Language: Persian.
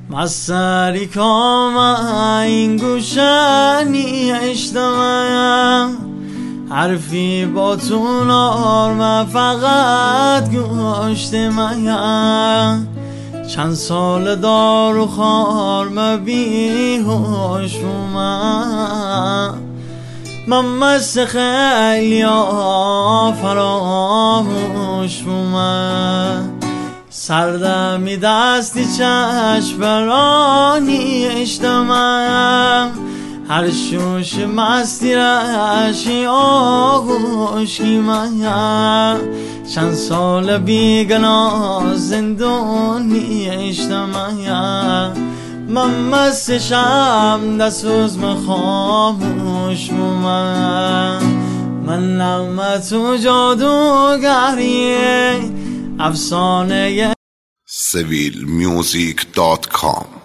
مستری کام این گوشنی اشتمایم حرفی با تو نارم فقط گوشت میم چند سال دارو خارم بیهوش من مست خیلی فراموش سردمی دستی چشم برانی اشتمم هر شوش مستی رشی آغوشی من چند سال بیگنا زندونی اشتمم من مستشم دستوز خاموش من نغمت و جادوگریه افسانه civilmusic.com